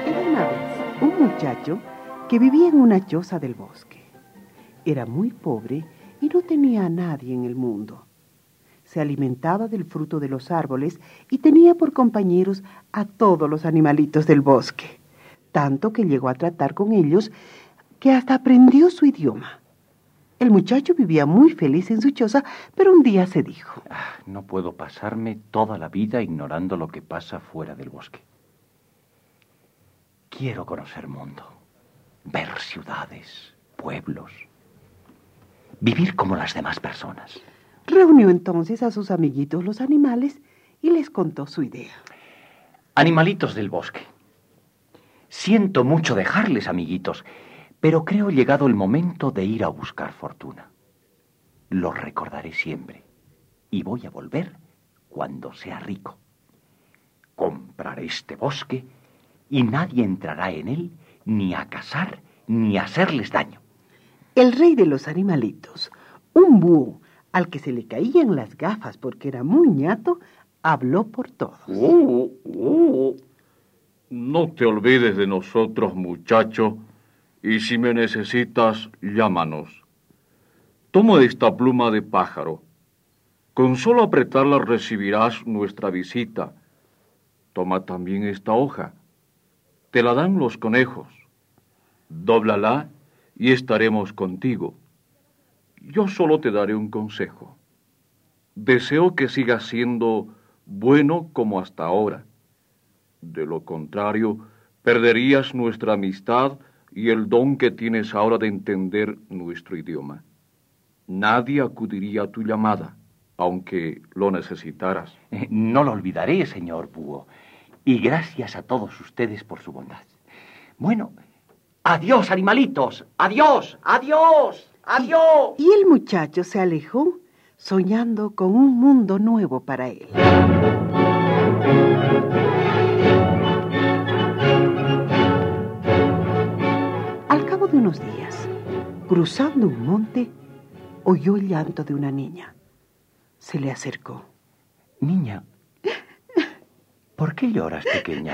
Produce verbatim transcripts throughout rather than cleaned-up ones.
Era una vez un muchacho que vivía en una choza del bosque. Era muy pobre y no tenía a nadie en el mundo. Se alimentaba del fruto de los árboles y tenía por compañeros a todos los animalitos del bosque, tanto que llegó a tratar con ellos que hasta aprendió su idioma. El muchacho vivía muy feliz en su choza, pero un día se dijo: ah, no puedo pasarme toda la vida ignorando lo que pasa fuera del bosque. Quiero conocer mundo, ver ciudades, pueblos, vivir como las demás personas. Reunió entonces a sus amiguitos los animales y les contó su idea. Animalitos del bosque, siento mucho dejarles, amiguitos, pero creo llegado el momento de ir a buscar fortuna. Los recordaré siempre y voy a volver cuando sea rico. Compraré este bosque y nadie entrará en él ni a cazar ni a hacerles daño. El rey de los animalitos, un búho al que se le caían las gafas porque era muy ñato, habló por todos. Uh, uh. No te olvides de nosotros, muchacho, y si me necesitas, llámanos. Toma esta pluma de pájaro. Con solo apretarla recibirás nuestra visita. Toma también esta hoja. Te la dan los conejos. Dóblala y estaremos contigo. Yo solo te daré un consejo. Deseo que sigas siendo bueno como hasta ahora. De lo contrario, perderías nuestra amistad y el don que tienes ahora de entender nuestro idioma. Nadie acudiría a tu llamada, aunque lo necesitaras. Eh, no lo olvidaré, señor búho. Y gracias a todos ustedes por su bondad. Bueno, adiós, animalitos. Adiós, adiós. ¡Adiós! Y el muchacho se alejó, soñando con un mundo nuevo para él. Al cabo de unos días, cruzando un monte, oyó el llanto de una niña. Se le acercó. Niña, ¿por qué lloras, pequeña?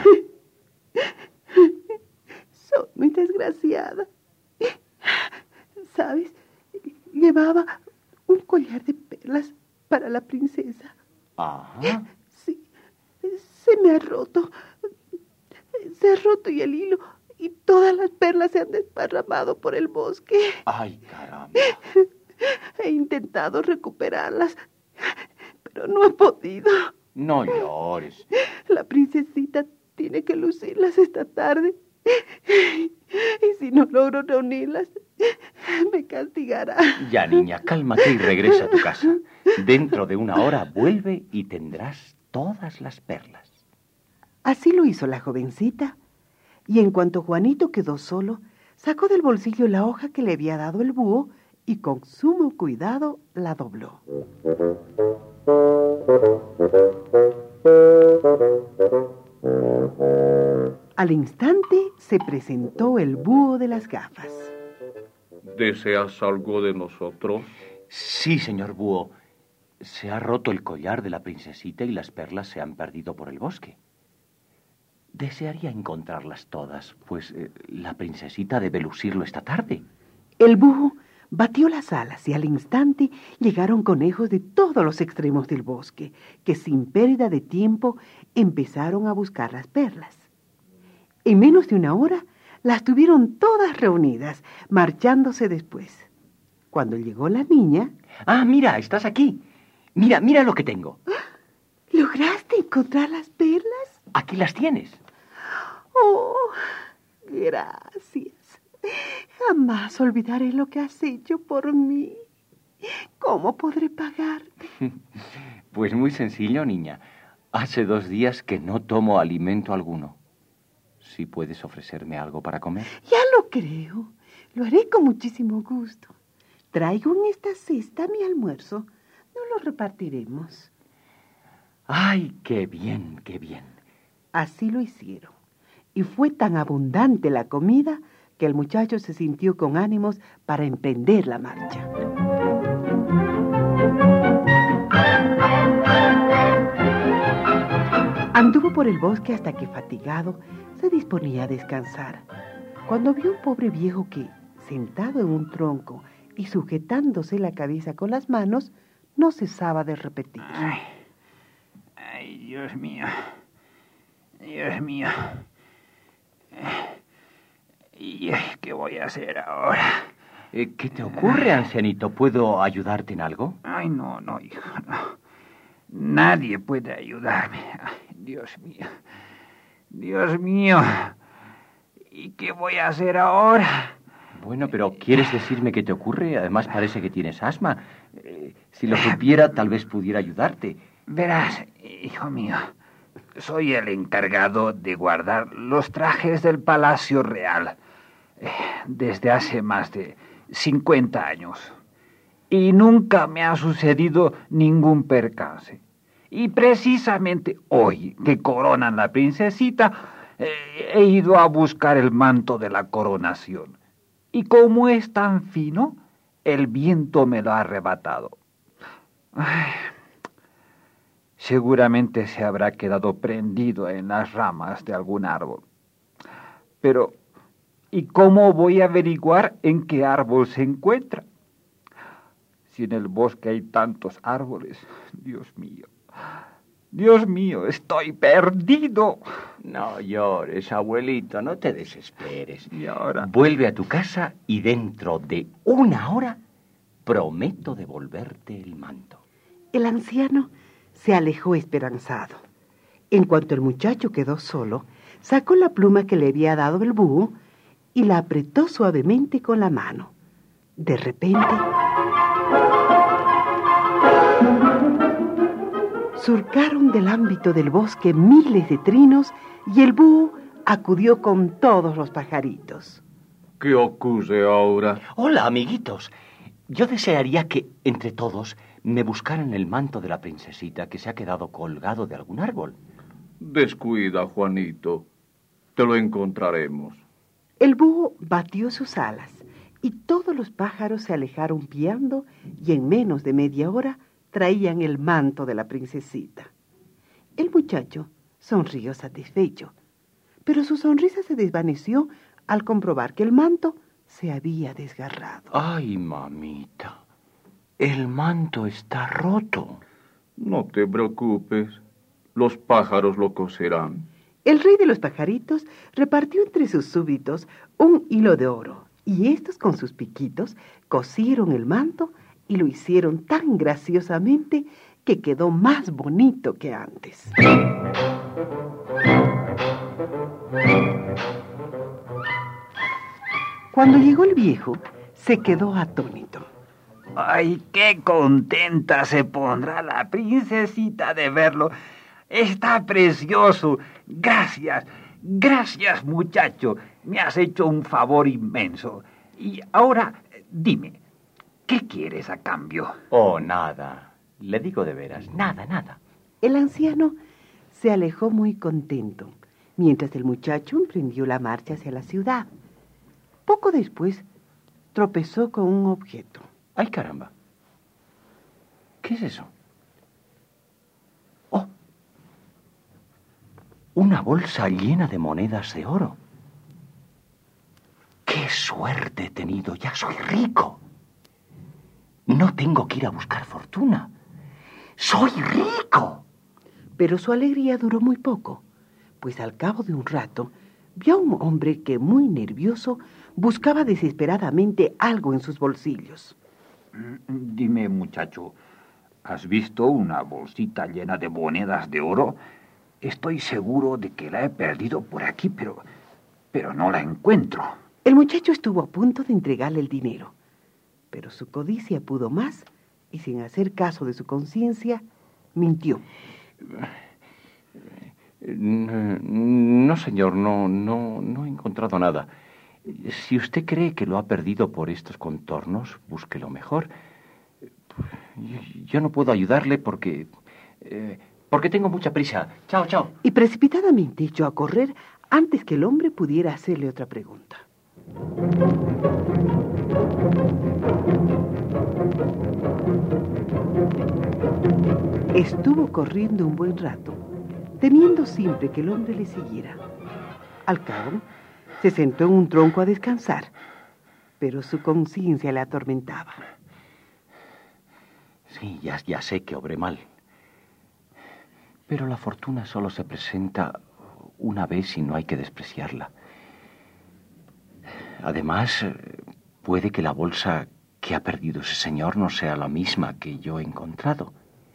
Soy muy desgraciada. ¿Sabes? Llevaba un collar de perlas para la princesa. Ajá. Sí, se me ha roto. Se ha roto y el hilo y todas las perlas se han desparramado por el bosque. Ay, caramba. He intentado recuperarlas, pero no he podido. No llores. La princesita tiene que lucirlas esta tarde. Y si no logro reunirlas, me castigará. Ya, niña, cálmate y regresa a tu casa. Dentro de una hora vuelve y tendrás todas las perlas. Así lo hizo la jovencita, y en cuanto Juanito quedó solo, sacó del bolsillo la hoja que le había dado el búho y con sumo cuidado la dobló. Al instante se presentó el búho de las gafas. ¿Deseas algo de nosotros? Sí, señor búho. Se ha roto el collar de la princesita y las perlas se han perdido por el bosque. Desearía encontrarlas todas, pues eh, la princesita debe lucirlo esta tarde. El búho batió las alas y al instante llegaron conejos de todos los extremos del bosque, que sin pérdida de tiempo empezaron a buscar las perlas. En menos de una hora las tuvieron todas reunidas, marchándose después. Cuando llegó la niña... Ah, mira, estás aquí. Mira, mira lo que tengo. ¿Lograste encontrar las perlas? Aquí las tienes. Oh, gracias. Jamás olvidaré lo que has hecho por mí. ¿Cómo podré pagarte? Pues muy sencillo, niña. Hace dos días que no tomo alimento alguno. ¿Sí puedes ofrecerme algo para comer? Ya lo creo. Lo haré con muchísimo gusto. Traigo en esta cesta mi almuerzo. No lo repartiremos. ¡Ay, qué bien, qué bien! Así lo hicieron. Y fue tan abundante la comida que el muchacho se sintió con ánimos para emprender la marcha. Anduvo por el bosque hasta que, fatigado, se disponía a descansar, cuando vio un pobre viejo que, sentado en un tronco y sujetándose la cabeza con las manos, no cesaba de repetir: Ay, ay, Dios mío, Dios mío. ¿Y qué voy a hacer ahora? Eh, ¿Qué te ocurre, ancianito? ¿Puedo ayudarte en algo? Ay, no, no, hijo, no. Nadie puede ayudarme. Ay, Dios mío, Dios mío. ¿Y qué voy a hacer ahora? Bueno, pero ¿quieres decirme qué te ocurre? Además parece que tienes asma. Eh, si lo supiera, tal vez pudiera ayudarte. Verás, hijo mío, soy el encargado de guardar los trajes del Palacio Real eh, desde hace más de cincuenta años. Y nunca me ha sucedido ningún percance. Y precisamente hoy que coronan la princesita, eh, he ido a buscar el manto de la coronación. Y como es tan fino, el viento me lo ha arrebatado. Ay, seguramente se habrá quedado prendido en las ramas de algún árbol. Pero, ¿y cómo voy a averiguar en qué árbol se encuentra? Si en el bosque hay tantos árboles, Dios mío, Dios mío, estoy perdido. No llores, abuelito, no te desesperes. ¿Y ahora? Vuelve a tu casa y dentro de una hora prometo devolverte el manto. El anciano se alejó esperanzado. En cuanto el muchacho quedó solo, sacó la pluma que le había dado el búho y la apretó suavemente con la mano. De repente, surcaron del ámbito del bosque miles de trinos y el búho acudió con todos los pajaritos. ¿Qué ocurre ahora? Hola, amiguitos. Yo desearía que, entre todos, me buscaran el manto de la princesita que se ha quedado colgado de algún árbol. Descuida, Juanito. Te lo encontraremos. El búho batió sus alas y todos los pájaros se alejaron piando y en menos de media hora traían el manto de la princesita. El muchacho sonrió satisfecho, pero su sonrisa se desvaneció al comprobar que el manto se había desgarrado. Ay, mamita, el manto está roto. No te preocupes. Los pájaros lo coserán. El rey de los pajaritos repartió entre sus súbditos un hilo de oro, y estos con sus piquitos cosieron el manto y lo hicieron tan graciosamente que quedó más bonito que antes. Cuando llegó el viejo, se quedó atónito. Ay, qué contenta se pondrá la princesita de verlo. Está precioso. Gracias, gracias, muchacho. Me has hecho un favor inmenso. Y ahora, dime, ¿qué quieres a cambio? Oh, nada. Le digo de veras, nada, nada. El anciano se alejó muy contento, mientras el muchacho emprendió la marcha hacia la ciudad. Poco después, tropezó con un objeto. ¡Ay, caramba! ¿Qué es eso? ¡Oh! Una bolsa llena de monedas de oro. ¡Qué suerte he tenido! ¡Ya soy rico! No tengo que ir a buscar fortuna. ¡Soy rico! Pero su alegría duró muy poco, pues al cabo de un rato vio a un hombre que, muy nervioso, buscaba desesperadamente algo en sus bolsillos. Dime, muchacho, ¿has visto una bolsita llena de monedas de oro? Estoy seguro de que la he perdido por aquí, pero, pero no la encuentro. El muchacho estuvo a punto de entregarle el dinero, pero su codicia pudo más y, sin hacer caso de su conciencia, mintió. No, señor, no, no, no he encontrado nada. Si usted cree que lo ha perdido por estos contornos, búsquelo mejor. Yo, yo no puedo ayudarle porque... Eh, porque tengo mucha prisa. Chao, chao. Y precipitadamente echó a correr antes que el hombre pudiera hacerle otra pregunta. Estuvo corriendo un buen rato, temiendo siempre que el hombre le siguiera. Al cabo, se sentó en un tronco a descansar, pero su conciencia le atormentaba. Sí, ya, ya sé que obré mal. Pero la fortuna solo se presenta una vez y no hay que despreciarla. Además, puede que la bolsa que ha perdido ese señor no sea la misma que yo he encontrado.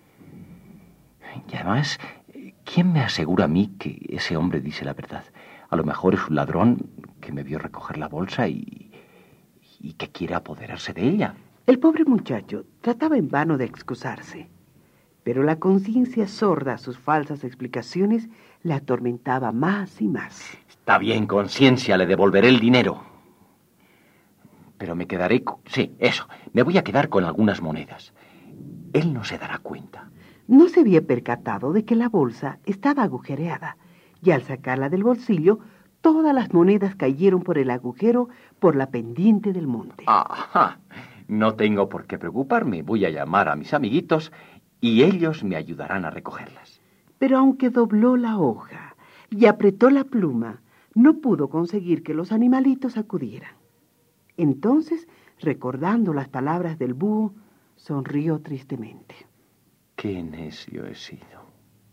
Y además, ¿quién me asegura a mí que ese hombre dice la verdad? A lo mejor es un ladrón que me vio recoger la bolsa y, y que quiere apoderarse de ella. El pobre muchacho trataba en vano de excusarse, pero la conciencia sorda a sus falsas explicaciones le atormentaba más y más. Está bien, conciencia, le devolveré el dinero. Pero me quedaré... Con... Sí, eso, me voy a quedar con algunas monedas. Él no se dará cuenta. No se había percatado de que la bolsa estaba agujereada, y al sacarla del bolsillo, todas las monedas cayeron por el agujero por la pendiente del monte. Ajá, no tengo por qué preocuparme. Voy a llamar a mis amiguitos y ellos me ayudarán a recogerlas. Pero aunque dobló la hoja y apretó la pluma, no pudo conseguir que los animalitos acudieran. Entonces, recordando las palabras del búho, sonrió tristemente. Qué necio he sido.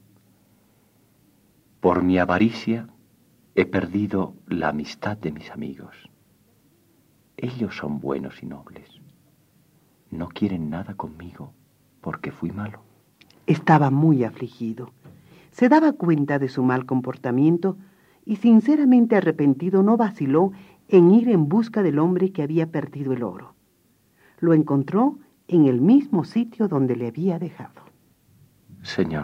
Por mi avaricia he perdido la amistad de mis amigos. Ellos son buenos y nobles. No quieren nada conmigo porque fui malo. Estaba muy afligido. Se daba cuenta de su mal comportamiento y sinceramente arrepentido no vaciló en ir en busca del hombre que había perdido el oro. Lo encontró en el mismo sitio donde le había dejado. Señor,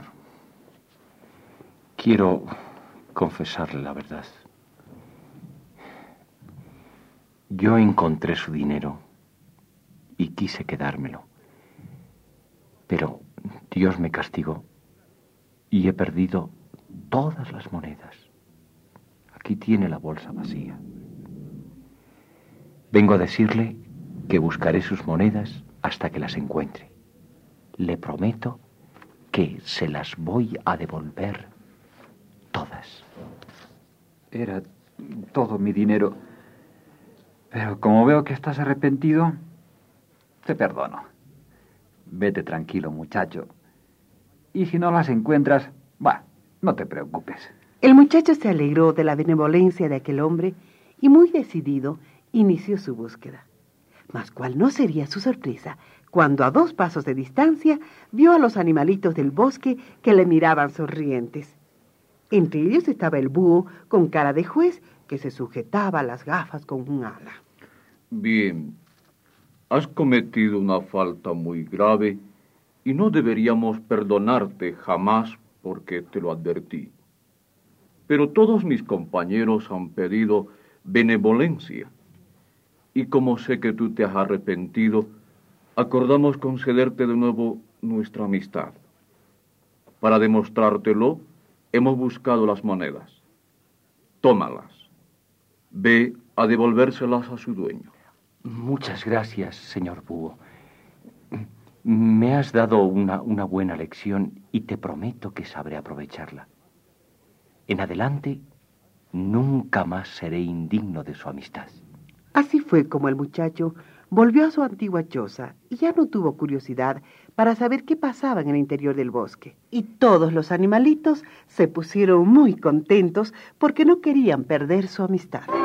quiero confesarle la verdad. Yo encontré su dinero y quise quedármelo. Pero Dios me castigó y he perdido todas las monedas. Aquí tiene la bolsa vacía. Vengo a decirle que buscaré sus monedas hasta que las encuentre. Le prometo que se las voy a devolver todas. Era todo mi dinero. Pero como veo que estás arrepentido, te perdono. Vete tranquilo, muchacho. Y si no las encuentras, bah, no te preocupes. El muchacho se alegró de la benevolencia de aquel hombre y muy decidido inició su búsqueda. Mas cuál no sería su sorpresa cuando a dos pasos de distancia vio a los animalitos del bosque que le miraban sonrientes. Entre ellos estaba el búho con cara de juez que se sujetaba las gafas con un ala. Bien, has cometido una falta muy grave y no deberíamos perdonarte jamás porque te lo advertí. Pero todos mis compañeros han pedido benevolencia. Y como sé que tú te has arrepentido, acordamos concederte de nuevo nuestra amistad. Para demostrártelo, hemos buscado las monedas. Tómalas. Ve a devolvérselas a su dueño. Muchas gracias, señor búho. Me has dado una, una buena lección y te prometo que sabré aprovecharla. En adelante, nunca más seré indigno de su amistad. Así fue como el muchacho volvió a su antigua choza y ya no tuvo curiosidad para saber qué pasaba en el interior del bosque. Y todos los animalitos se pusieron muy contentos porque no querían perder su amistad.